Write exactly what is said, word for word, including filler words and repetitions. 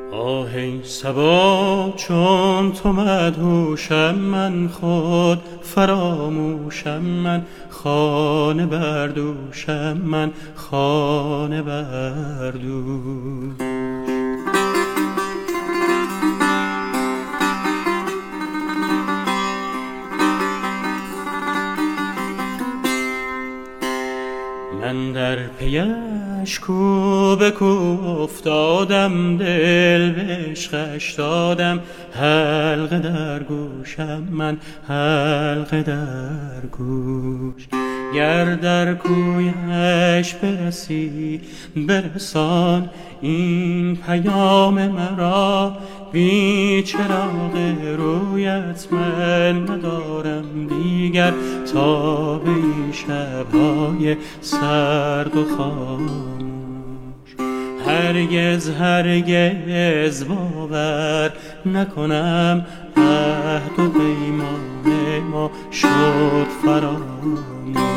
آه ای صبا چون تو مدهوشم، من خود فراموشم، من خانه بردوشم، من خانه بردوش. من در پیش کو به کو افتادم، دل به عشقش دادم، حلقه در گوشم، من حلقه در گوش. گر در کویش برسی برسان این پیام مرا، بی چراغ رویت من ندارم دیگر تا به این شب‌های سرد و خاموش. هرگز هرگز باور نکنم عهد و پیمان ما شد فراموش.